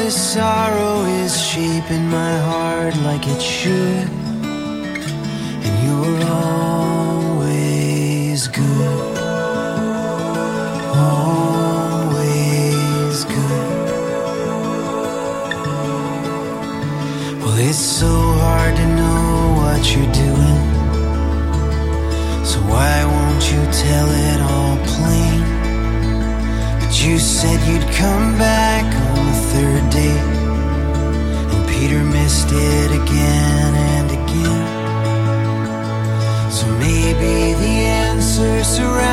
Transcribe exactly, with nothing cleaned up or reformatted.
this sorrow is shaping my heart like it should. And you were always good, always good. Well, it's so hard to know what you're doing, so why won't you tell it all plain? But you said you'd come back on the third day, and Peter missed it again and again. So maybe the answer's surrounding